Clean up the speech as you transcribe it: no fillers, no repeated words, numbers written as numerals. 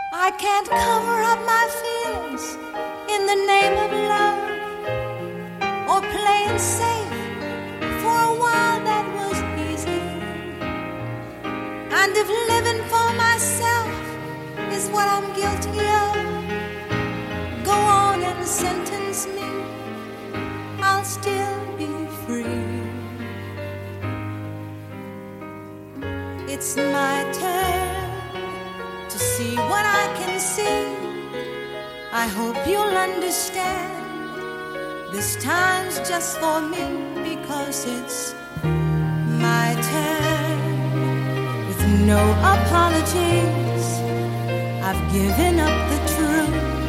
I can't cover up my feelings in the name of love, or playing safe. For a while that was easy. And if living for myself is what I'm guilty of, go on and sentence me, I'll still be free. It's my turn to see what I can see. I hope you'll understand. This time's just for me, because it's my turn. With no apologies, I've given up the truth.